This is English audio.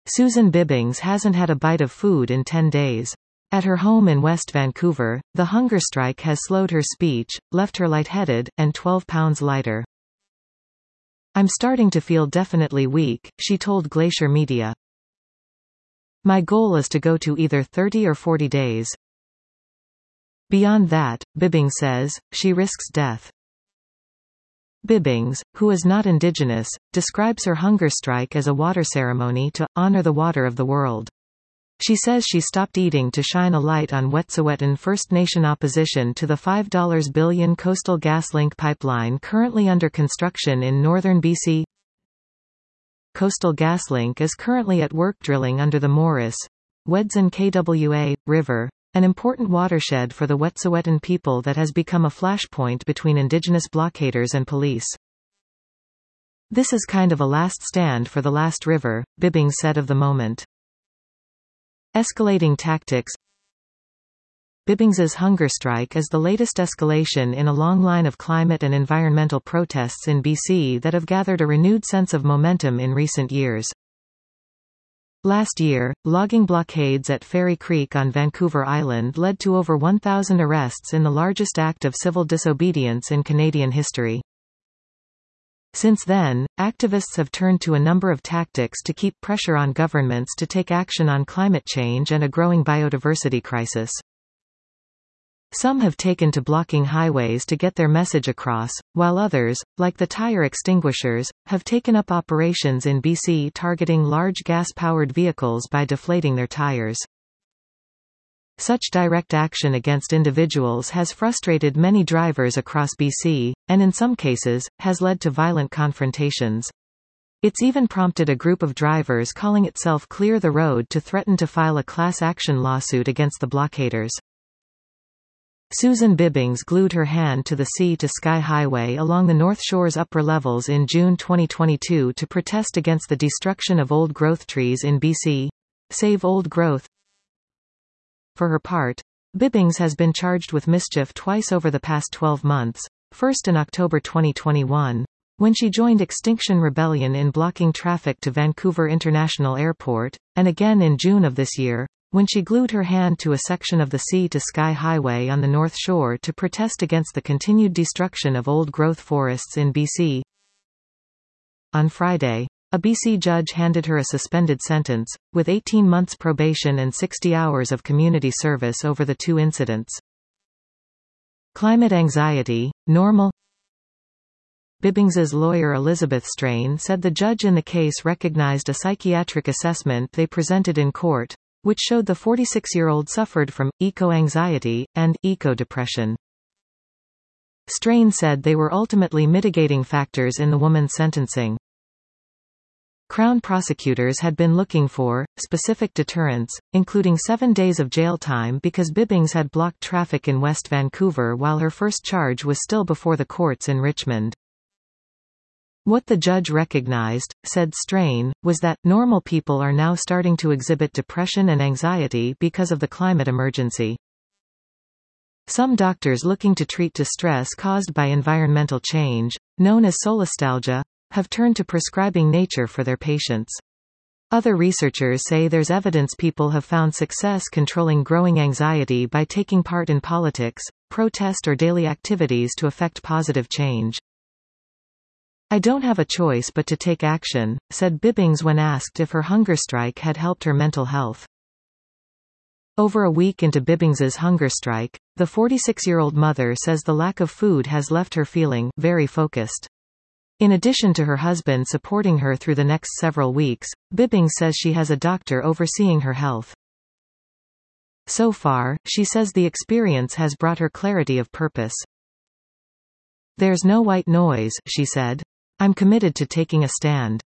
Susan Bibbings hasn't had a bite of food in 10 days. At her home in West Vancouver, the hunger strike has slowed her speech, left her lightheaded, and 12 pounds lighter. "I'm starting to feel definitely weak," she told Glacier Media. "My goal is to go to either 30 or 40 days. Beyond that," Bibbings says, she risks death. Bibbings, who is not Indigenous, describes her hunger strike as a water ceremony to honor the water of the world. She says she stopped eating to shine a light on Wet'suwet'en First Nation opposition to the $5 billion Coastal GasLink pipeline currently under construction in northern BC. Coastal GasLink is currently at work drilling under the Morris, Wedson Kwa River, an important watershed for the Wet'suwet'en people that has become a flashpoint between Indigenous blockaders and police. "This is kind of a last stand for the last river," Bibbings said of the moment. Escalating tactics. Bibbings's hunger strike is the latest escalation in a long line of climate and environmental protests in BC that have gathered a renewed sense of momentum in recent years. Last year, logging blockades at Fairy Creek on Vancouver Island led to over 1,000 arrests in the largest act of civil disobedience in Canadian history. Since then, activists have turned to a number of tactics to keep pressure on governments to take action on climate change and a growing biodiversity crisis. Some have taken to blocking highways to get their message across, while others, like the tire extinguishers, have taken up operations in BC targeting large gas-powered vehicles by deflating their tires. Such direct action against individuals has frustrated many drivers across BC, and in some cases, has led to violent confrontations. It's even prompted a group of drivers calling itself Clear the Road to threaten to file a class action lawsuit against the blockaders. Susan Bibbings glued her hand to the Sea to Sky Highway along the North Shore's upper levels in June 2022 to protest against the destruction of old-growth trees in BC. Save old growth. For her part, Bibbings has been charged with mischief twice over the past 12 months, first in October 2021, when she joined Extinction Rebellion in blocking traffic to Vancouver International Airport, and again in June of this year, when she glued her hand to a section of the Sea to Sky Highway on the North Shore to protest against the continued destruction of old-growth forests in BC. On Friday, a BC judge handed her a suspended sentence, with 18 months probation and 60 hours of community service over the two incidents. Climate anxiety, normal? Bibbings's lawyer Elizabeth Strain said the judge in the case recognized a psychiatric assessment they presented in court, which showed the 46-year-old suffered from eco-anxiety and eco-depression. Strain said they were ultimately mitigating factors in the woman's sentencing. Crown prosecutors had been looking for specific deterrents, including 7 days of jail time because Bibbings had blocked traffic in West Vancouver while her first charge was still before the courts in Richmond. What the judge recognized, said Strain, was that normal people are now starting to exhibit depression and anxiety because of the climate emergency. Some doctors looking to treat distress caused by environmental change, known as solastalgia, have turned to prescribing nature for their patients. Other researchers say there's evidence people have found success controlling growing anxiety by taking part in politics, protest or daily activities to affect positive change. "I don't have a choice but to take action," said Bibbings when asked if her hunger strike had helped her mental health. Over a week into Bibbings's hunger strike, the 46-year-old mother says the lack of food has left her feeling very focused. In addition to her husband supporting her through the next several weeks, Bibbings says she has a doctor overseeing her health. So far, she says the experience has brought her clarity of purpose. "There's no white noise," she said. "I'm committed to taking a stand."